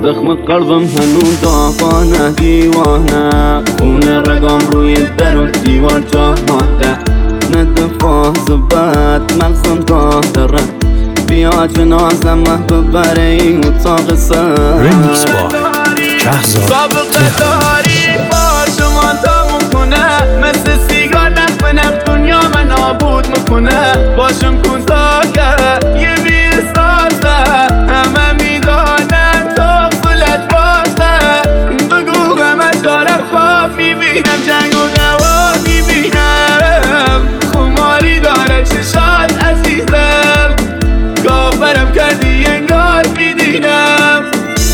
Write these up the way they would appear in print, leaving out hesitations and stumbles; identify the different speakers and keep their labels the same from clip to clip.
Speaker 1: زخم قلبم هنوز داغانه دیوانه، خون رگام روی در و دیوار جا مانده. ندفاع زبط مغزم داره، بیا جنازم ببره این اتاق سر.
Speaker 2: رمیکس با شهزاد
Speaker 3: داری با شما تموم کنه، مثل سیگار نخونم دنیا من نابود میکنه. باشم کن تا یه بیستازه، همه میدانم تو خلت بازه. بگو همه دارم خواب میبینم، جنگ و دوا میبینم. خماری داره چشات عزیزم، کافرم کردی انگار میدینم.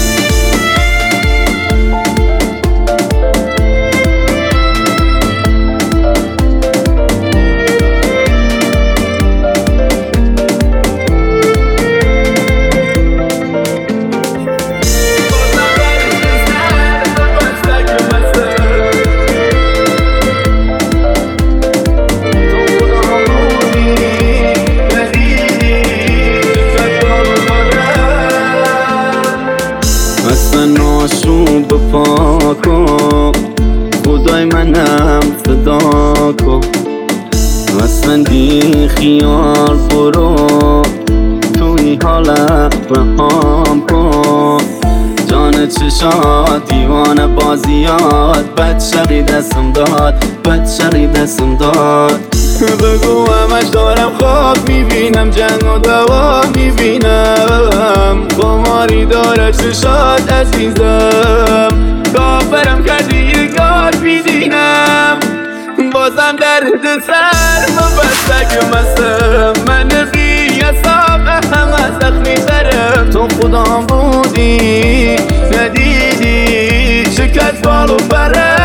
Speaker 1: ناشون بپا کن، خدای منم صدا کن. اصلا بی خیال برو، توی حالت رهام کن. جان چشات دیوانه بازیات، بد شقی دستم داد، بد شقی دستم داد.
Speaker 3: بگو همش دارم خواب میبینم، جنگ و دوا میبینم. خماری داره چشات عزیزم، کافرم کردی یه گار میدینم. بازم درد سر مبستک مستم، من بی حساب همه زخمی ترم. تو خودم بودی ندیدی شکت بالو بره.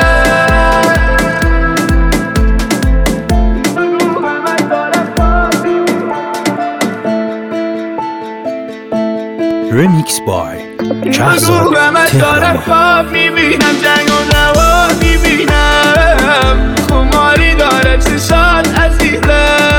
Speaker 2: رمیکس بای شهزاد
Speaker 3: بگو همه دارم خواب میبینم، جنگ و دوا میبینم. خماری داره چشات عزیزم،